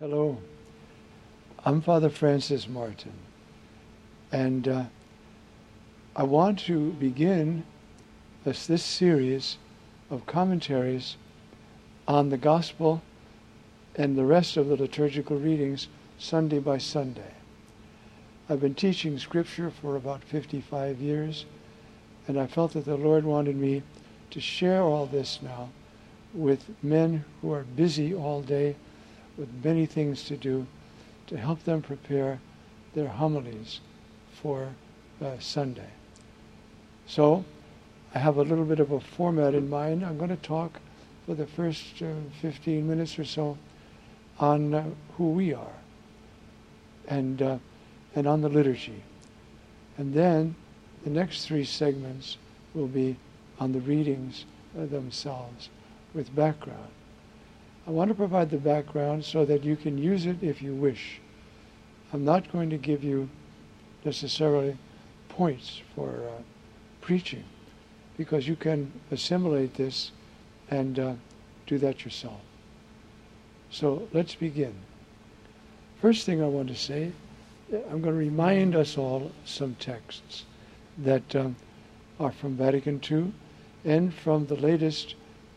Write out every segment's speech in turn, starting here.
Hello, I'm Father Francis Martin, and I want to begin this series of commentaries on the Gospel and the rest of the liturgical readings Sunday by Sunday. I've been teaching Scripture for about 55 years, and I felt that the Lord wanted me to share all this now with men who are busy all day with many things to do, to help them prepare their homilies for Sunday. So I have a little bit of a format in mind. I'm going to talk for the first 15 minutes or so on who we are and on the liturgy. And then the next three segments will be on the readings themselves with background. I want to provide the background so that you can use it if you wish. I'm not going to give you necessarily points for preaching, because you can assimilate this and do that yourself. So let's begin. First thing I want to say, I'm going to remind us all some texts that are from Vatican II and from the latest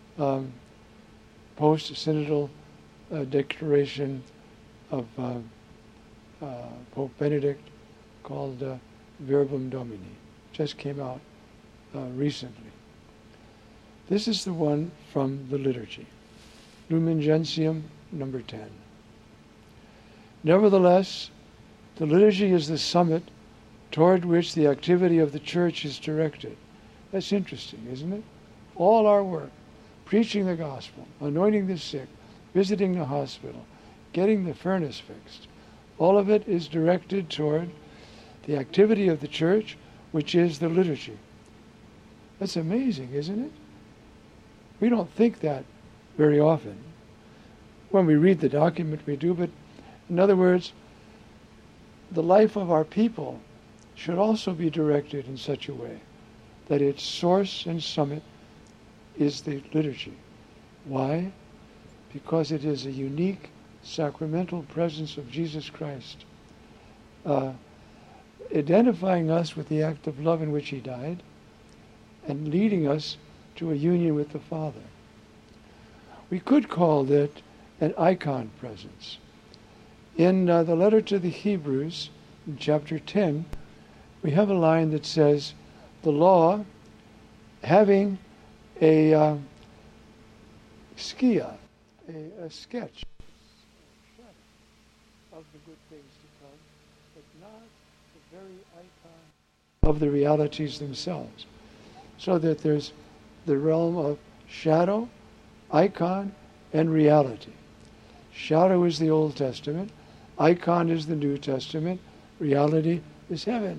post-synodal declaration of Pope Benedict called Verbum Domini. Just came out recently. This is the one from the liturgy. Lumen Gentium, number 10. Nevertheless, the liturgy is the summit toward which the activity of the Church is directed. That's interesting, isn't it? All our work, preaching the gospel, anointing the sick, visiting the hospital, getting the furnace fixed, all of it is directed toward the activity of the Church, which is the liturgy. That's amazing, isn't it? We don't think that very often. When we read the document, we do, but in other words, the life of our people should also be directed in such a way that its source and summit is the liturgy. Why? Because it is a unique sacramental presence of Jesus Christ, identifying us with the act of love in which he died and leading us to a union with the Father. We could call that an icon presence. In the letter to the Hebrews, in chapter 10, we have a line that says, the law, having a skia, a sketch of the good things to come, but not the very icon of the realities themselves. So that there's the realm of shadow, icon, and reality. Shadow is the Old Testament, icon is the New Testament, reality is heaven.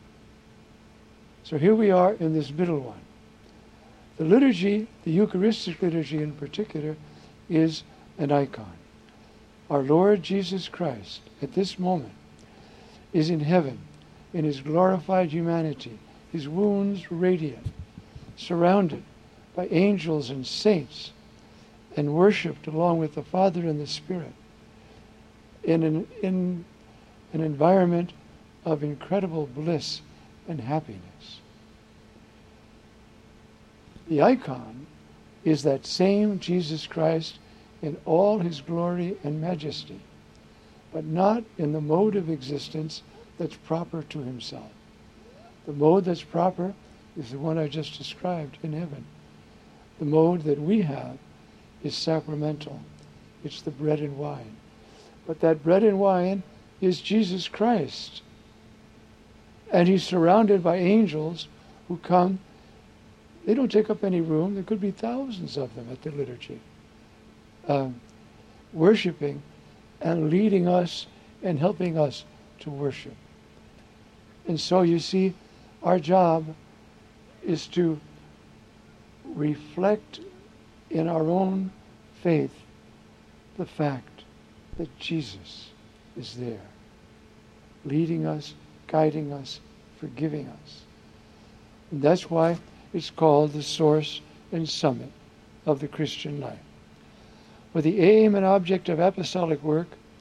So here we are in this middle one. The liturgy, the Eucharistic liturgy in particular, is an icon. Our Lord Jesus Christ, at this moment, is in heaven, in his glorified humanity, his wounds radiant, surrounded by angels and saints, and worshipped along with the Father and the Spirit, in an environment of incredible bliss and happiness. The icon is that same Jesus Christ in all his glory and majesty, but not in the mode of existence that's proper to himself. The mode that's proper is the one I just described in heaven. The mode that we have is sacramental. It's the bread and wine. But that bread and wine is Jesus Christ. And he's surrounded by angels who come. They don't take up any room. There could be thousands of them at the liturgy, worshiping and leading us and helping us to worship. And so you see, our job is to reflect in our own faith the fact that Jesus is there, leading us, guiding us, forgiving us. And that's why it's called the source and summit of the Christian life. For the aim and object of apostolic work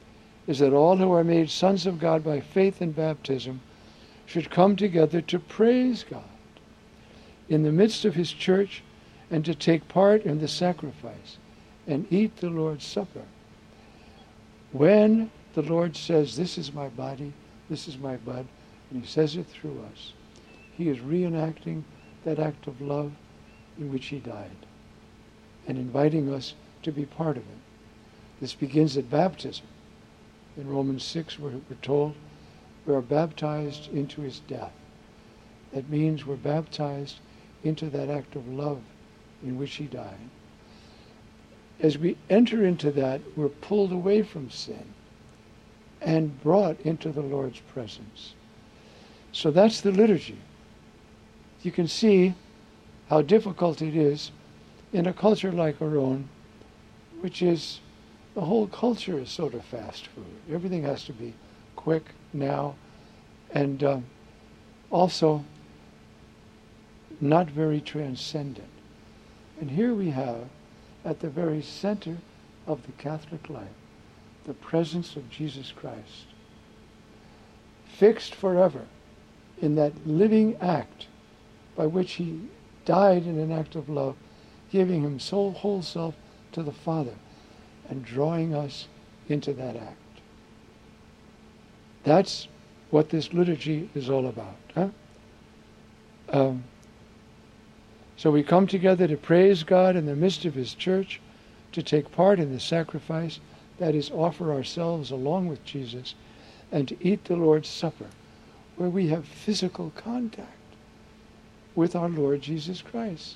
is that all who are made sons of God by faith in baptism should come together to praise God in the midst of his church and to take part in the sacrifice and eat the Lord's Supper. When the Lord says, "This is my body, this is my blood," and he says it through us, he is reenacting that act of love in which he died and inviting us to be part of it. This begins at baptism. In Romans 6, we're told we are baptized into his death. That means we're baptized into that act of love in which he died. As we enter into that, we're pulled away from sin and brought into the Lord's presence. So that's the liturgy. You can see how difficult it is in a culture like our own, which is, the whole culture is sort of fast food. Everything has to be quick now, and also not very transcendent. And here we have, at the very center of the Catholic life, the presence of Jesus Christ, fixed forever in that living act by which he died in an act of love, giving him whole self to the Father and drawing us into that act. That's what this liturgy is all about. So we come together to praise God in the midst of his church, to take part in the sacrifice, that is, offer ourselves along with Jesus, and to eat the Lord's Supper, where we have physical contact with our Lord Jesus Christ.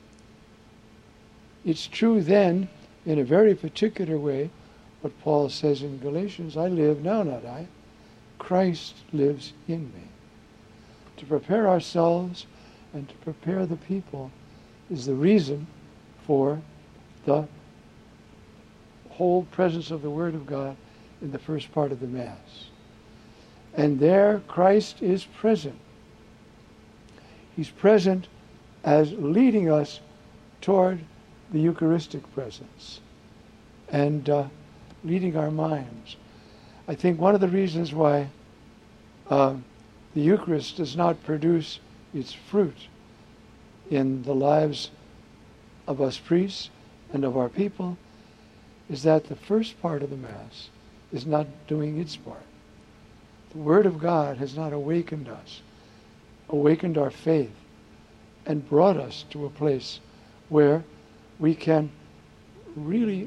It's true then, in a very particular way, what Paul says in Galatians, "I live, now not I, Christ lives in me." To prepare ourselves and to prepare the people is the reason for the whole presence of the Word of God in the first part of the Mass. And there Christ is present. He's present as leading us toward the Eucharistic presence and leading our minds. I think one of the reasons why the Eucharist does not produce its fruit in the lives of us priests and of our people is that the first part of the Mass is not doing its part. The Word of God has not awakened us, awakened our faith, and brought us to a place where we can really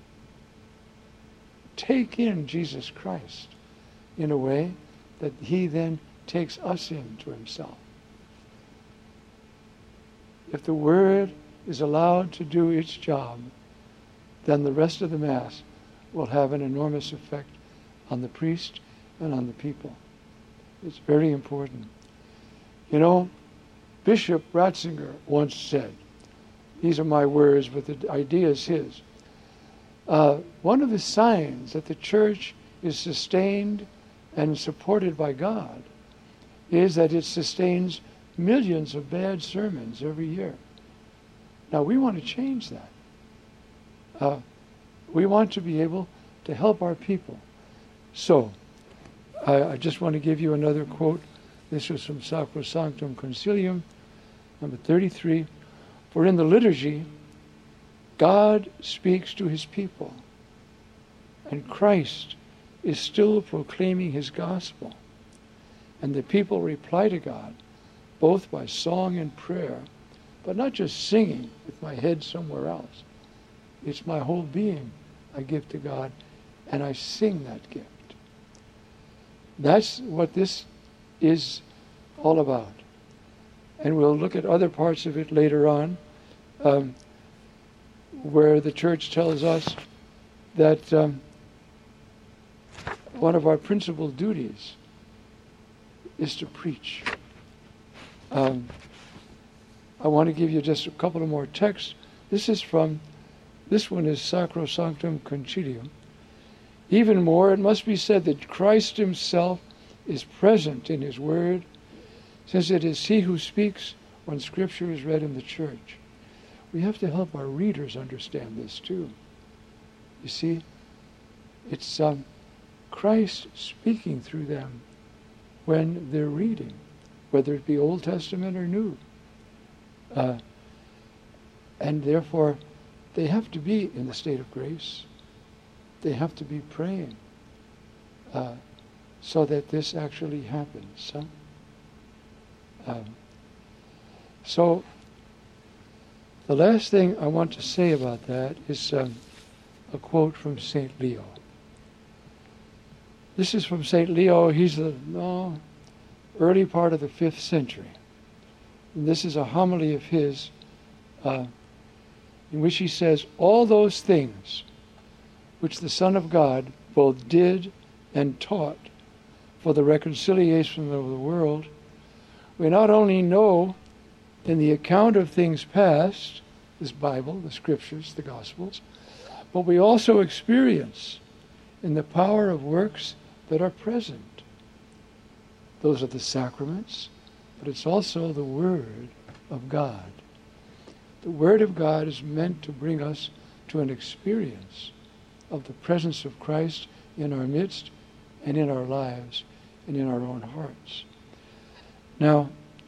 take in Jesus Christ in a way that he then takes us into himself. If the Word is allowed to do its job, then the rest of the Mass will have an enormous effect on the priest and on the people. It's very important. You know, Bishop Ratzinger once said, these are my words, but the idea is his, one of the signs that the church is sustained and supported by God is that it sustains millions of bad sermons every year. Now, we want to change that. We want to be able to help our people. So, I just want to give you another quote. This was from Sacrosanctum Concilium, number 33. "For in the liturgy, God speaks to his people, and Christ is still proclaiming his gospel, and the people reply to God, both by song and prayer, but not just singing with my head somewhere else. It's my whole being I give to God, and I sing that gift." That's what this is all about. And we'll look at other parts of it later on, where the church tells us that one of our principal duties is to preach. I want to give you just a couple of more texts. This one is Sacrosanctum Concilium. "Even more, it must be said that Christ himself is present in his word, since it is he who speaks when Scripture is read in the church." We have to help our readers understand this too. You see, it's Christ speaking through them when they're reading, whether it be Old Testament or New. And therefore, they have to be in the state of grace. They have to be praying so that this actually happens. So the last thing I want to say about that is a quote from St. Leo. This is from St. Leo. He's the early part of the 5th century. And this is a homily of his in which he says, all those things which the Son of God both did and taught for the reconciliation of the world, we not only know in the account of things past, this Bible, the Scriptures, the Gospels, but we also experience in the power of works that are present. Those are the sacraments, but it's also the Word of God. The Word of God is meant to bring us to an experience of the presence of Christ in our midst and in our lives and in our own hearts. Now,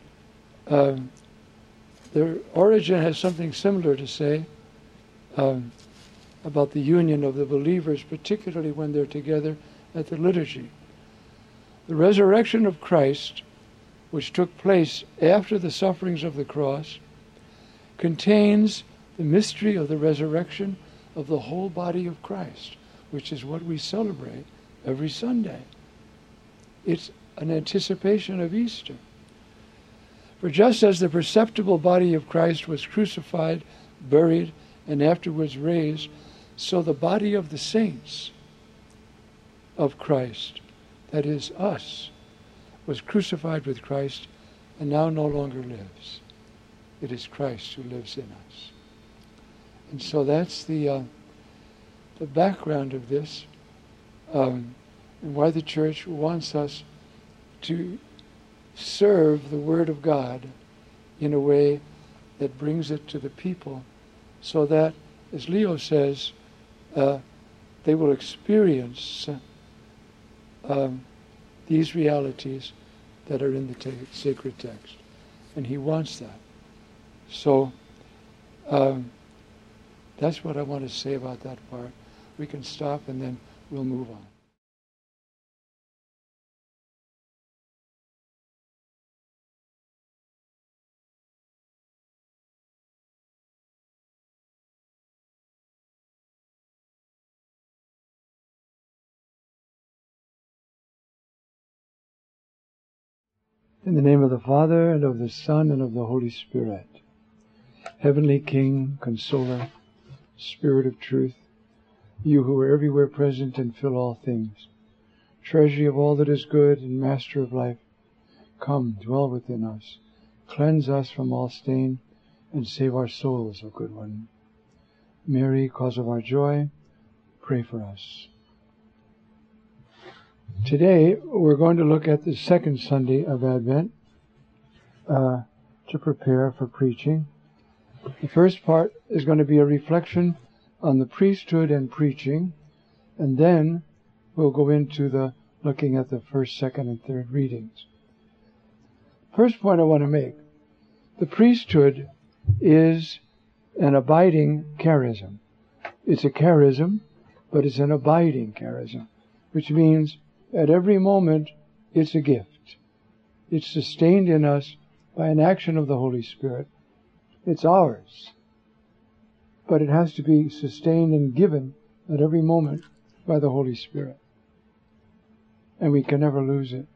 the Origen has something similar to say about the union of the believers, particularly when they're together at the liturgy. The resurrection of Christ, which took place after the sufferings of the cross, contains the mystery of the resurrection of the whole body of Christ, which is what we celebrate every Sunday. It's an anticipation of Easter. For just as the perceptible body of Christ was crucified, buried, and afterwards raised, so the body of the saints of Christ, that is us, was crucified with Christ and now no longer lives. It is Christ who lives in us. And so that's the background of this, and why the Church wants us to serve the Word of God in a way that brings it to the people, so that, as Leo says, they will experience these realities that are in the sacred text. And he wants that. So that's what I want to say about that part. We can stop and then we'll move on. In the name of the Father, and of the Son, and of the Holy Spirit. Heavenly King, Consoler, Spirit of truth, you who are everywhere present and fill all things, treasury of all that is good and master of life, come, dwell within us, cleanse us from all stain, and save our souls, O good one. Mary, cause of our joy, pray for us. Today, we're going to look at the second Sunday of Advent to prepare for preaching. The first part is going to be a reflection on the priesthood and preaching, and then we'll go into looking at the first, second, and third readings. First point I want to make, the priesthood is an abiding charism. It's a charism, but it's an abiding charism, which means at every moment, it's a gift. It's sustained in us by an action of the Holy Spirit. It's ours. But it has to be sustained and given at every moment by the Holy Spirit. And we can never lose it.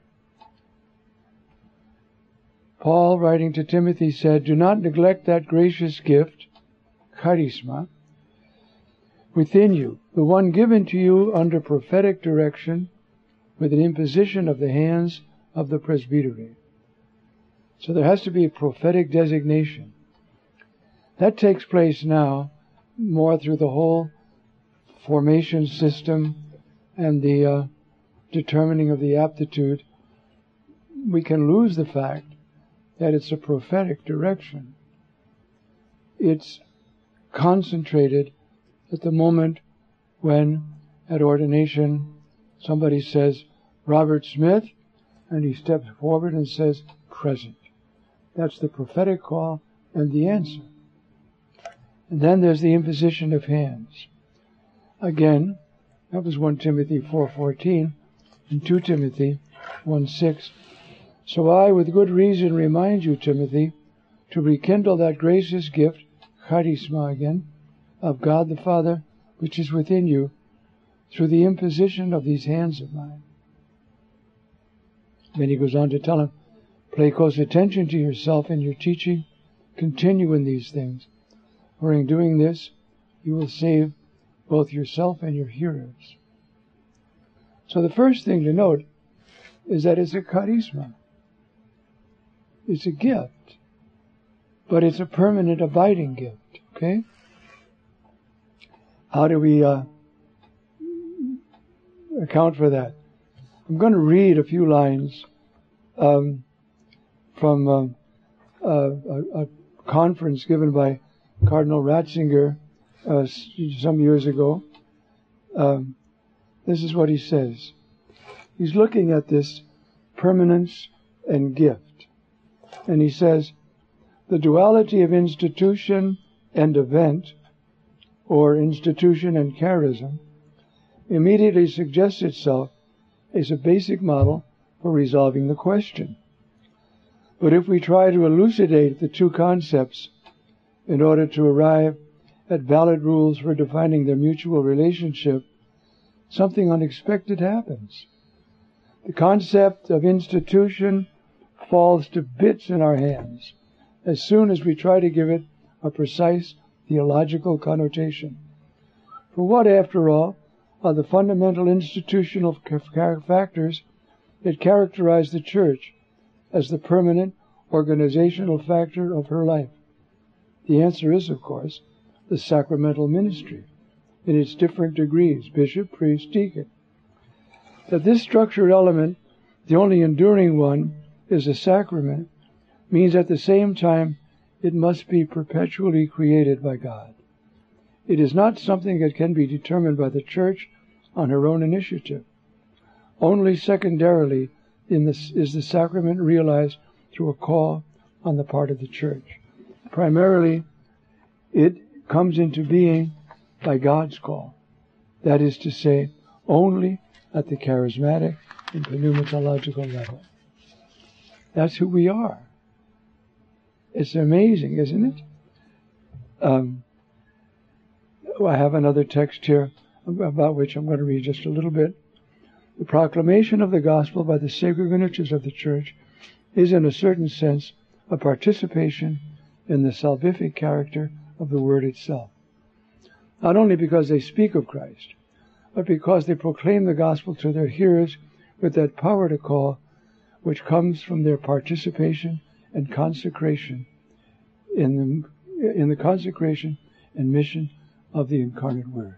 Paul, writing to Timothy, said, "Do not neglect that gracious gift, charisma, within you, the one given to you under prophetic direction, with an imposition of the hands of the presbytery." So there has to be a prophetic designation. That takes place now more through the whole formation system and the determining of the aptitude. We can lose the fact that it's a prophetic direction. It's concentrated at the moment when, at ordination, somebody says, Robert Smith, and he steps forward and says, present. That's the prophetic call and the answer. And then there's the imposition of hands. Again, that was 1 Timothy 4:14 and 2 Timothy 1:6. So I, with good reason, remind you, Timothy, to rekindle that gracious gift, charisma again, of God the Father, which is within you, through the imposition of these hands of mine. Then he goes on to tell him, pay close attention to yourself and your teaching. Continue in these things. For in doing this, you will save both yourself and your hearers. So the first thing to note is that it's a charisma. It's a gift. But it's a permanent, abiding gift. Okay? How do we account for that? I'm going to read a few lines from a conference given by Cardinal Ratzinger some years ago. This is what he says. He's looking at this permanence and gift. And he says, the duality of institution and event, or institution and charism, immediately suggests itself as a basic model for resolving the question. But if we try to elucidate the two concepts in order to arrive at valid rules for defining their mutual relationship, something unexpected happens. The concept of institution falls to bits in our hands as soon as we try to give it a precise theological connotation. For what, after all, are the fundamental institutional factors that characterize the Church as the permanent organizational factor of her life? The answer is, of course, the sacramental ministry in its different degrees, bishop, priest, deacon. That this structural element, the only enduring one, is a sacrament, means at the same time it must be perpetually created by God. It is not something that can be determined by the Church on her own initiative. Only secondarily is the sacrament realized through a call on the part of the Church. Primarily, it comes into being by God's call. That is to say, only at the charismatic and pneumatological level. That's who we are. It's amazing, isn't it? I have another text here about which I'm going to read just a little bit. The proclamation of the gospel by the sacred ministers of the Church is, in a certain sense, a participation in the salvific character of the Word itself. Not only because they speak of Christ, but because they proclaim the gospel to their hearers with that power to call which comes from their participation and consecration in the consecration and mission of the incarnate Word.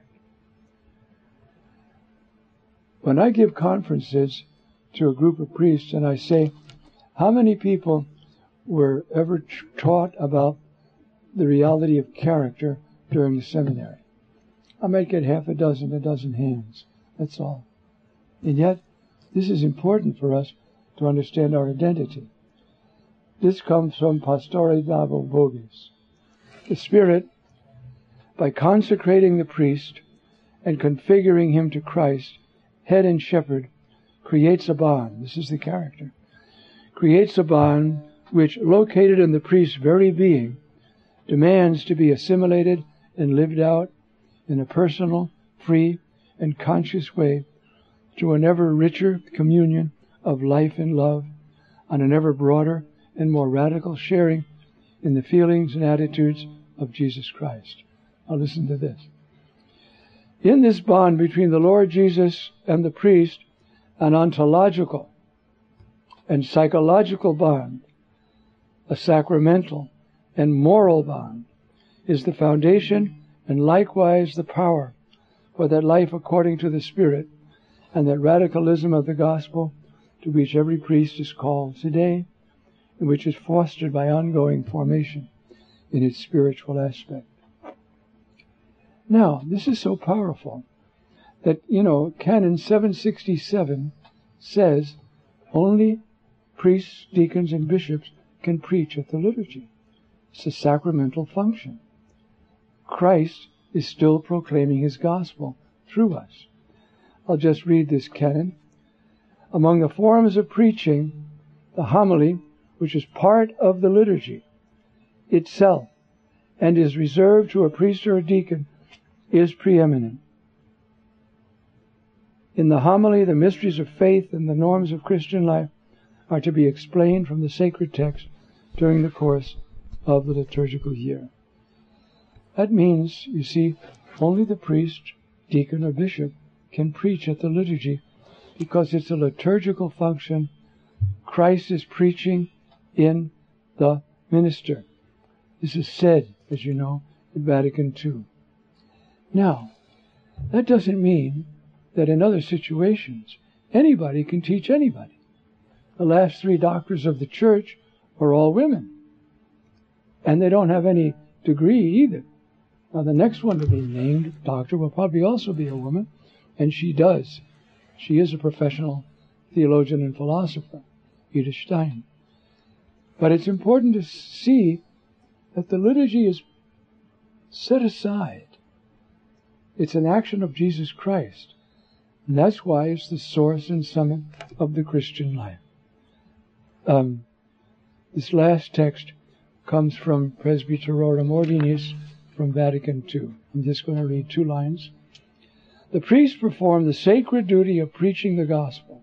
When I give conferences to a group of priests and I say, how many people were ever taught about the reality of character during the seminary? I might get a dozen hands. That's all. And yet, this is important for us to understand our identity. This comes from Pastore Davo Vogis. The Spirit, by consecrating the priest and configuring him to Christ, head and shepherd, creates a bond. This is the character. Creates a bond which, located in the priest's very being, demands to be assimilated and lived out in a personal, free, and conscious way through an ever richer communion of life and love, on an ever broader and more radical sharing in the feelings and attitudes of Jesus Christ. Now listen to this. In this bond between the Lord Jesus and the priest, an ontological and psychological bond, a sacramental and moral bond, is the foundation and likewise the power for that life according to the Spirit and that radicalism of the gospel to which every priest is called today, and which is fostered by ongoing formation in its spiritual aspect. Now, this is so powerful that, Canon 767 says only priests, deacons, and bishops can preach at the liturgy. It's a sacramental function. Christ is still proclaiming his gospel through us. I'll just read this canon. Among the forms of preaching, the homily, which is part of the liturgy itself and is reserved to a priest or a deacon, is preeminent. In the homily, the mysteries of faith and the norms of Christian life are to be explained from the sacred text during the course of the liturgical year. That means, you see, only the priest, deacon, or bishop can preach at the liturgy because it's a liturgical function. Christ is preaching in the minister. This is said, as you know, in Vatican II. Now, that doesn't mean that in other situations anybody can teach anybody. The last 3 doctors of the church are all women. And they don't have any degree either. Now the next one to be named doctor will probably also be a woman, and she does. She is a professional theologian and philosopher, Edith Stein. But it's important to see that the liturgy is set aside. It's an action of Jesus Christ. And that's why it's the source and summit of the Christian life. This last text comes from Presbyterorum Ordinis from Vatican II. I'm just going to read 2 lines. The priests perform the sacred duty of preaching the gospel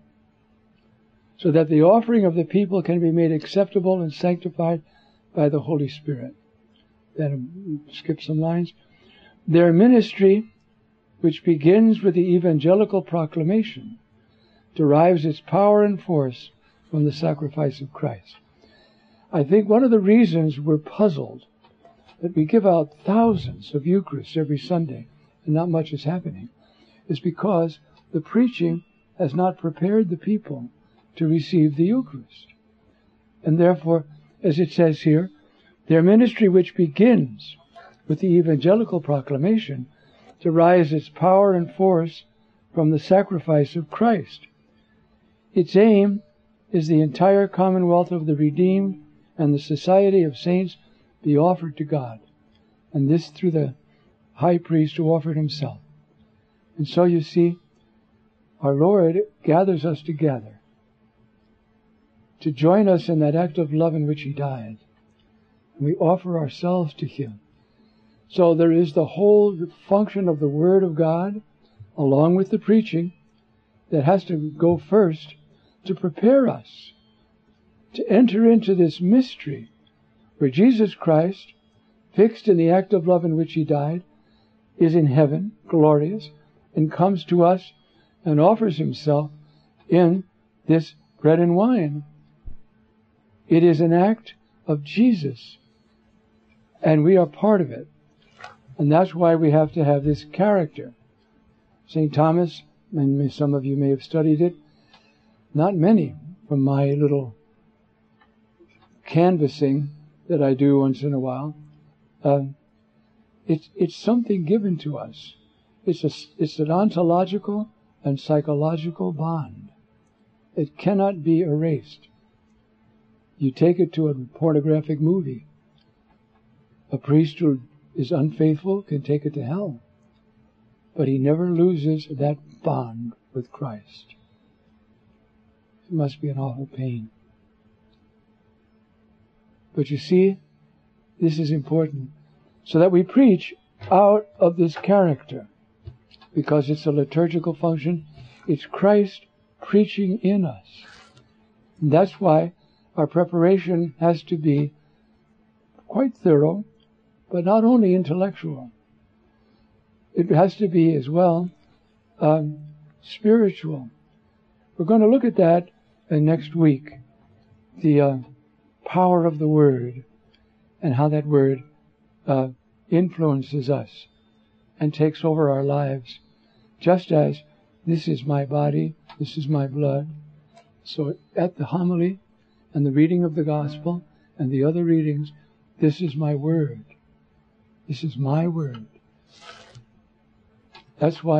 so that the offering of the people can be made acceptable and sanctified by the Holy Spirit. Then skip some lines. Their ministry, which begins with the evangelical proclamation, derives its power and force from the sacrifice of Christ. I think one of the reasons we're puzzled that we give out thousands of Eucharists every Sunday and not much is happening is because the preaching has not prepared the people to receive the Eucharist. And therefore, as it says here, their ministry, which begins with the evangelical proclamation, derives its power and force from the sacrifice of Christ. Its aim is the entire commonwealth of the redeemed and the society of saints be offered to God, and this through the high priest who offered himself. And so you see, our Lord gathers us together to join us in that act of love in which he died. And we offer ourselves to him. So there is the whole function of the Word of God, along with the preaching, that has to go first to prepare us to enter into this mystery where Jesus Christ, fixed in the act of love in which he died, is in heaven, glorious, and comes to us and offers himself in this bread and wine. It is an act of Jesus, and we are part of it. And that's why we have to have this character. St. Thomas, and some of you may have studied it, not many from my little canvassing that I do once in a while. It's something given to us. It's an ontological and psychological bond. It cannot be erased. You take it to a pornographic movie. A priest who is unfaithful can take it to hell. But he never loses that bond with Christ. It must be an awful pain. But you see, this is important, so that we preach out of this character, because it's a liturgical function. It's Christ preaching in us. And that's why our preparation has to be quite thorough, but not only intellectual. It has to be as well spiritual. We're going to look at that next week, the power of the Word and how that Word influences us and takes over our lives, just as this is my body, this is my blood. So at the homily and the reading of the Gospel and the other readings, this is my Word. This is my Word. That's why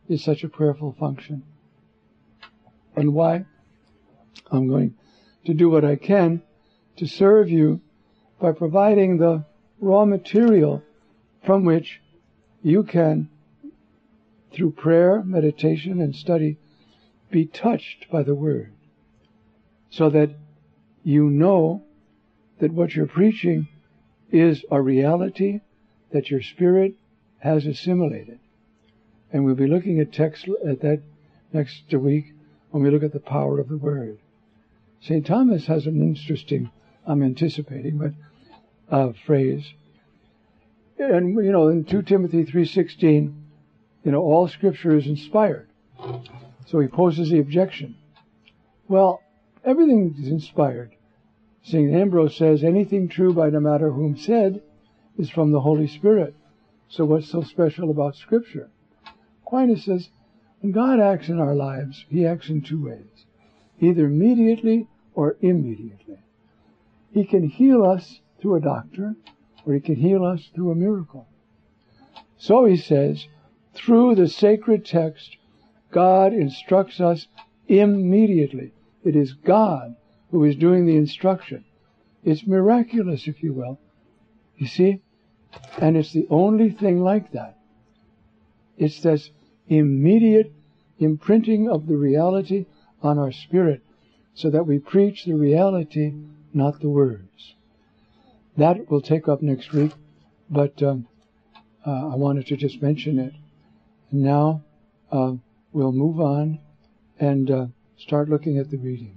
is such a prayerful function. And why? I'm going to do what I can to serve you by providing the raw material from which you can, through prayer, meditation, and study, be touched by the Word, so that you know that what you're preaching is a reality that your spirit has assimilated. And we'll be looking at text at that next week when we look at the power of the Word. St. Thomas has an interesting, I'm anticipating, but phrase. And, in 2 Timothy 3:16, all Scripture is inspired. So he poses the objection. Well, everything is inspired. St. Ambrose says, anything true by no matter whom said is from the Holy Spirit. So what's so special about Scripture? Aquinas says, when God acts in our lives, He acts in two ways, either immediately or immediately. He can heal us through a doctor, or He can heal us through a miracle. So he says, through the sacred text, God instructs us immediately. It is God who is doing the instruction. It's miraculous, if you will. You see? And it's the only thing like that. It's this immediate imprinting of the reality on our spirit, so that we preach the reality, not the words. That we'll take up next week, but I wanted to just mention it. And now we'll move on and start looking at the readings.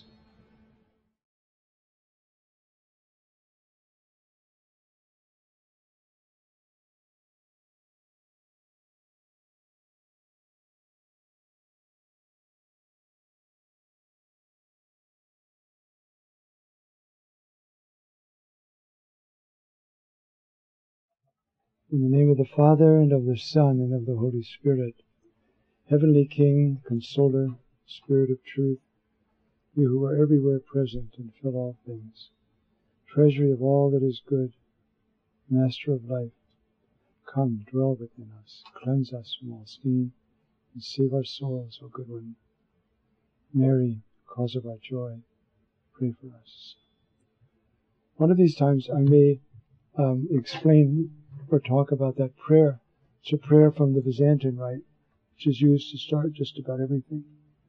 In the name of the Father, and of the Son, and of the Holy Spirit. Heavenly King, Consoler, Spirit of Truth, You who are everywhere present and fill all things, treasury of all that is good, Master of life, come, dwell within us, cleanse us from all stain, and save our souls, O good one. Mary, cause of our joy, pray for us. One of these times I may explain or talk about that prayer. It's a prayer from the Byzantine Rite, which is used to start just about everything.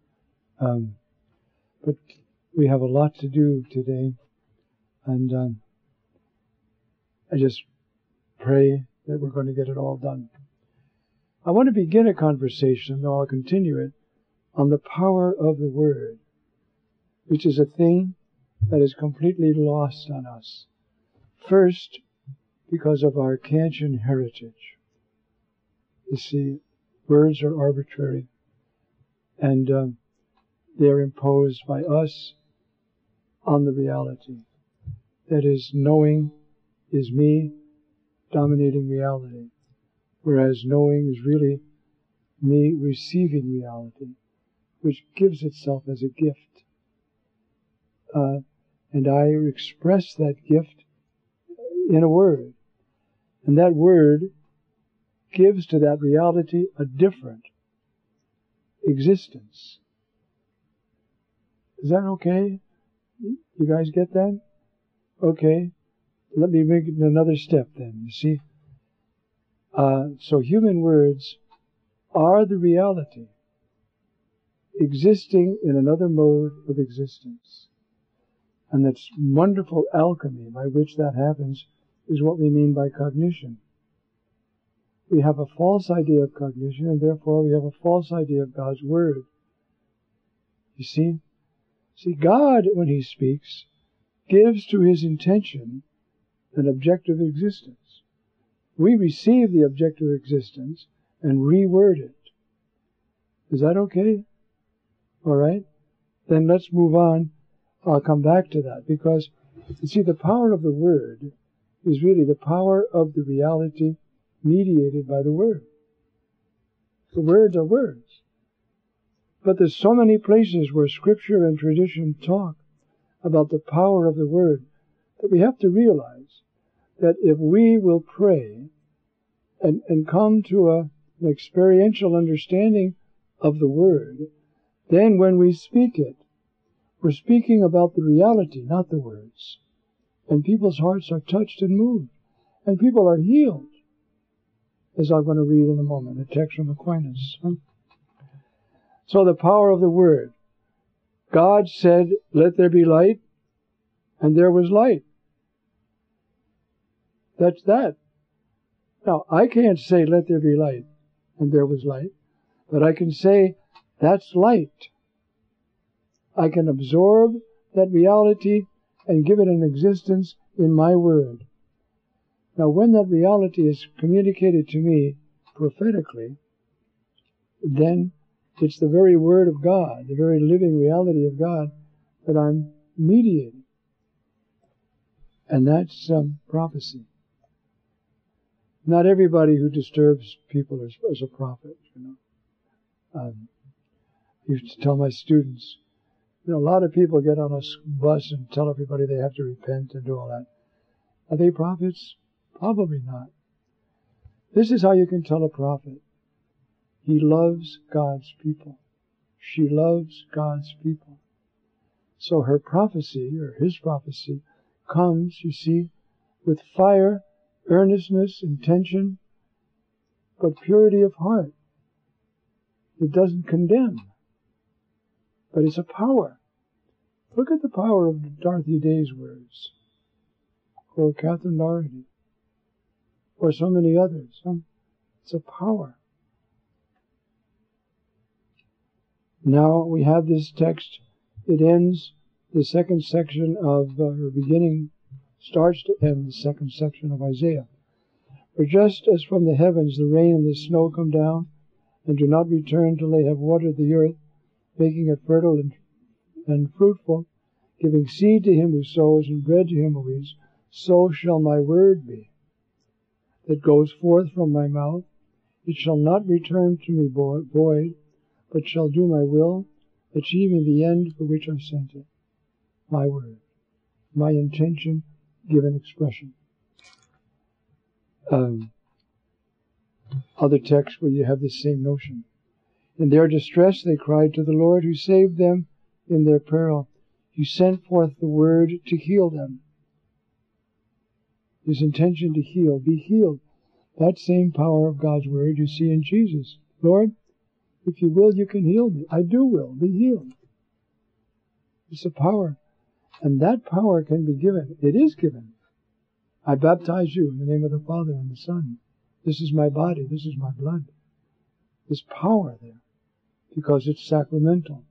But we have a lot to do today, and I just pray that we're going to get it all done. I want to begin a conversation, though I'll continue it, on the power of the Word, which is a thing that is completely lost on us. First, because of our Kantian heritage. You see, words are arbitrary, and they're imposed by us on the reality. That is, knowing is me dominating reality, whereas knowing is really me receiving reality, which gives itself as a gift. And I express that gift in a word. And that word gives to that reality a different existence. Is that okay? You guys get that? Okay. Let me make another step then. You see? So human words are the reality existing in another mode of existence. And that's wonderful alchemy by which that happens is what we mean by cognition. We have a false idea of cognition, and therefore we have a false idea of God's Word. You see? See, God, when He speaks, gives to His intention an objective existence. We receive the objective existence and reword it. Is that okay? All right? Then let's move on. I'll come back to that, because, you see, the power of the Word is really the power of the reality mediated by the Word. The words are words. But there's so many places where Scripture and tradition talk about the power of the Word that we have to realize that if we will pray and come to an experiential understanding of the Word, then when we speak it, we're speaking about the reality, not the words. And people's hearts are touched and moved. And people are healed. As I'm going to read in a moment, a text from Aquinas. So the power of the Word. God said, "Let there be light," and there was light. That's that. Now, I can't say, "Let there be light," and there was light. But I can say, that's light. I can absorb that reality and give it an existence in my word. Now, when that reality is communicated to me prophetically, then it's the very Word of God, the very living reality of God that I'm mediating. And that's prophecy. Not everybody who disturbs people is a prophet, I used to tell my students, a lot of people get on a bus and tell everybody they have to repent and do all that. Are they prophets? Probably not. This is how you can tell a prophet. He loves God's people. She loves God's people. So her prophecy, or his prophecy, comes, you see, with fire, earnestness, intention, but purity of heart. It doesn't condemn, but it's a power. Look at the power of Dorothy Day's words, or Catherine Doherty, or so many others. It's a power. Now we have this text. It ends the second section of, or beginning, starts to end the second section of Isaiah. For just as from the heavens the rain and the snow come down, and do not return till they have watered the earth, making it fertile and fruitful, giving seed to him who sows and bread to him who eats, so shall my word be that goes forth from my mouth. It shall not return to me void, but shall do my will, achieving the end for which I sent it. My word, my intention, given expression. Other texts where you have this same notion. In their distress they cried to the Lord, who saved them in their peril. He sent forth the word to heal them. His intention to heal, be healed. That same power of God's word you see in Jesus. Lord, if you will, you can heal me. I do will. Be healed. It's a power. And that power can be given. It is given. I baptize you in the name of the Father and the Son. This is my body. This is my blood. There's power there because it's sacramental.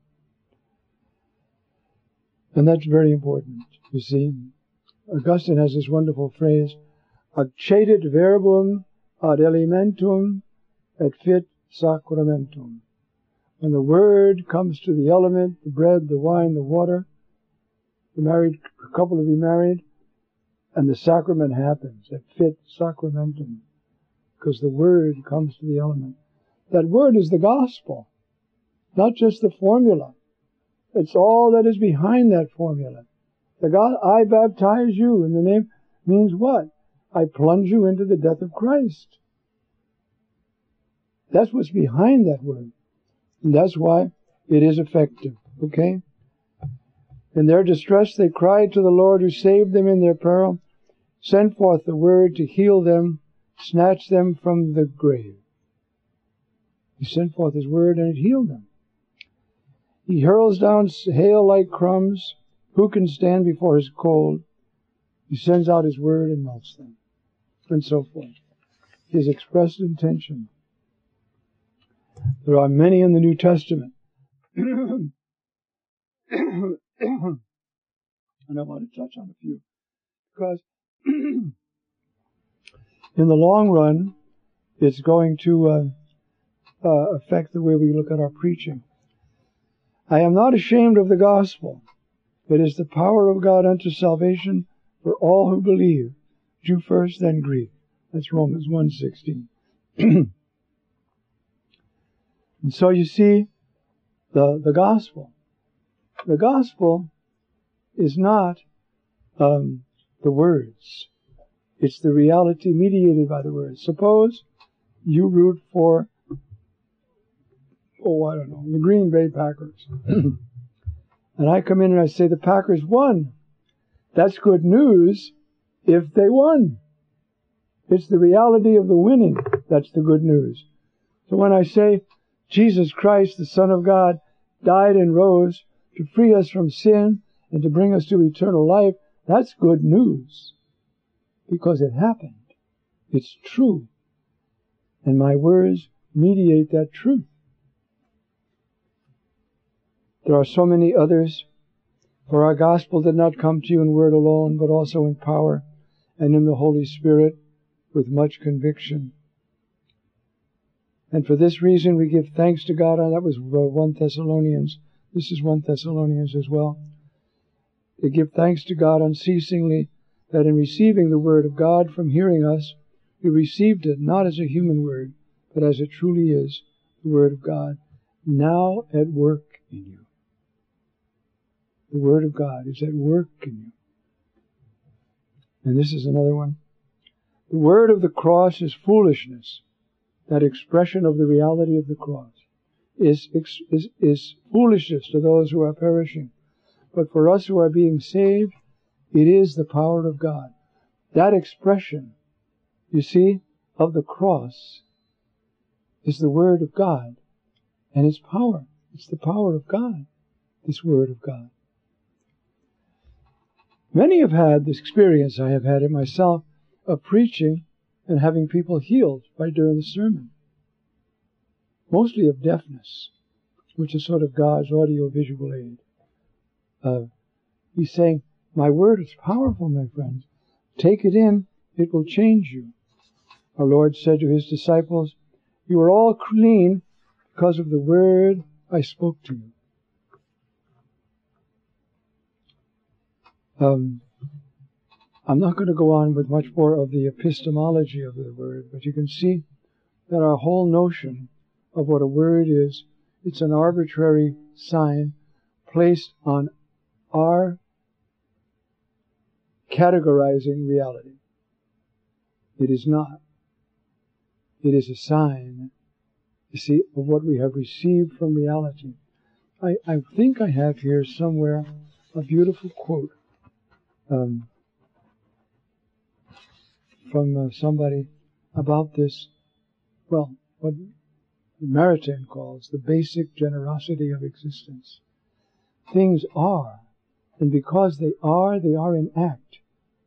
And that's very important, you see. Augustine has this wonderful phrase, "Accedit verbum ad elementum et fit sacramentum." When the word comes to the element, the bread, the wine, the water, the married couple to be married, and the sacrament happens, et fit sacramentum, because the word comes to the element. That word is the gospel, not just the formula. It's all that is behind that formula. The God, I baptize you in the name, means what? I plunge you into the death of Christ. That's what's behind that word. And that's why it is effective. Okay? In their distress they cried to the Lord, who saved them in their peril, sent forth the word to heal them, snatch them from the grave. He sent forth his word and it healed them. He hurls down hail like crumbs. Who can stand before his cold? He sends out his word and melts them. And so forth. His expressed intention. There are many in the New Testament. And I want to touch on a few. Because in the long run, it's going to affect the way we look at our preaching. I am not ashamed of the gospel. It is the power of God unto salvation for all who believe, Jew first, then Greek. That's Romans 1:16. And so you see, the gospel. The gospel is not the words. It's the reality mediated by the words. Suppose you root for I don't know, the Green Bay Packers. And I come in and I say, the Packers won. That's good news if they won. It's the reality of the winning that's the good news. So when I say Jesus Christ, the Son of God, died and rose to free us from sin and to bring us to eternal life, that's good news. Because it happened. It's true. And my words mediate that truth. There are so many others. For our gospel did not come to you in word alone, but also in power and in the Holy Spirit with much conviction. And for this reason we give thanks to God. And that was 1 Thessalonians. This is 1 Thessalonians as well. We give thanks to God unceasingly that in receiving the word of God from hearing us, we received it not as a human word, but as it truly is, the word of God, now at work in you. The word of God is at work in you. And this is another one. The word of the cross is foolishness. That expression of the reality of the cross is foolishness to those who are perishing. But for us who are being saved, it is the power of God. That expression, you see, of the cross is the word of God. And its power. It's the power of God, this word of God. Many have had this experience, I have had it myself, of preaching and having people healed by doing the sermon. Mostly of deafness, which is sort of God's audio-visual aid. He's saying, my word is powerful, my friends. Take it in, it will change you. Our Lord said to his disciples, you are all clean because of the word I spoke to you. I'm not going to go on with much more of the epistemology of the word, but you can see that our whole notion of what a word is, it's an arbitrary sign placed on our categorizing reality. It is not. It is a sign, you see, of what we have received from reality. I think I have here somewhere a beautiful quote from somebody about this, well, what Maritain calls the basic generosity of existence. Things are, and because they are in act.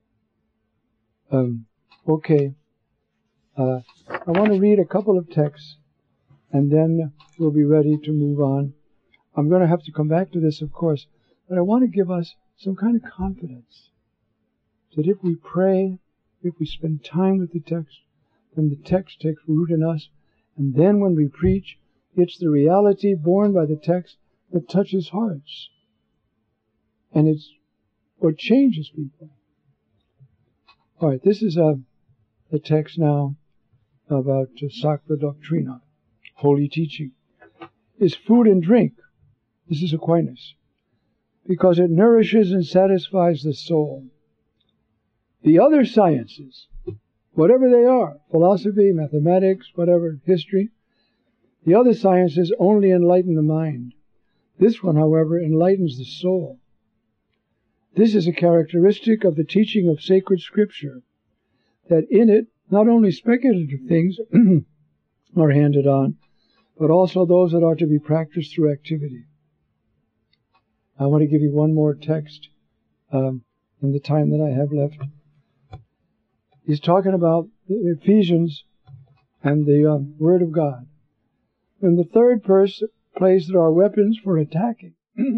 I want to read a couple of texts, and then we'll be ready to move on. I'm going to have to come back to this, of course, but I want to give us some kind of confidence that if we pray, if we spend time with the text, then the text takes root in us, and then when we preach, it's the reality born by the text that touches hearts. And it's what changes people. All right, this is a text now about Sacra Doctrina, holy teaching. Is food and drink. This is Aquinas. Because it nourishes and satisfies the soul. The other sciences, whatever they are, philosophy, mathematics, whatever, history, the other sciences only enlighten the mind. This one, however, enlightens the soul. This is a characteristic of the teaching of sacred scripture, that in it not only speculative things are handed on, but also those that are to be practiced through activity. I want to give you one more text in the time that I have left. He's talking about Ephesians and the Word of God. In the third place, there are weapons for attacking.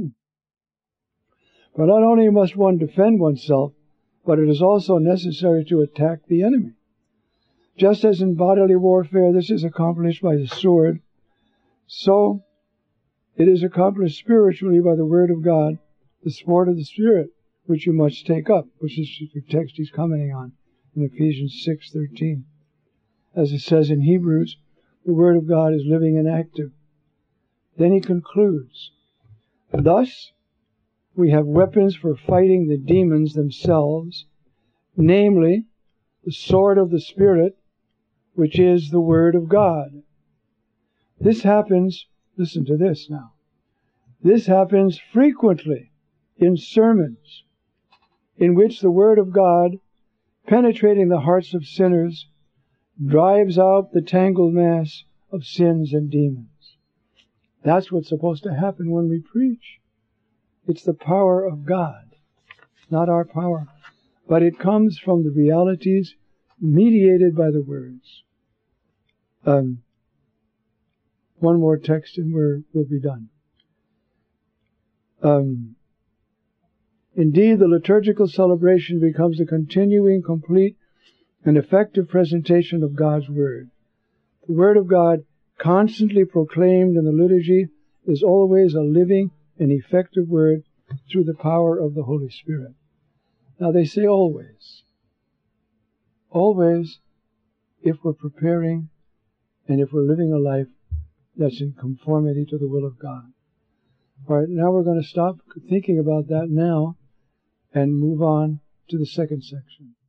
But not only must one defend oneself, but it is also necessary to attack the enemy. Just as in bodily warfare this is accomplished by the sword, so it is accomplished spiritually by the Word of God, the sword of the Spirit, which you must take up, which is the text he's commenting on in Ephesians 6:13. As it says in Hebrews, the Word of God is living and active. Then he concludes, thus we have weapons for fighting the demons themselves, namely, the sword of the Spirit, which is the Word of God. This happens Listen to this now. This happens frequently in sermons in which the Word of God, penetrating the hearts of sinners, drives out the tangled mass of sins and demons. That's what's supposed to happen when we preach. It's the power of God, not our power. But it comes from the realities mediated by the words. One more text and we'll be done. Indeed, the liturgical celebration becomes a continuing, complete, and effective presentation of God's Word. The Word of God, constantly proclaimed in the liturgy, is always a living and effective Word through the power of the Holy Spirit. Now they say always. Always, if we're preparing and if we're living a life that's in conformity to the will of God. All right, now we're going to stop thinking about that now and move on to the second section.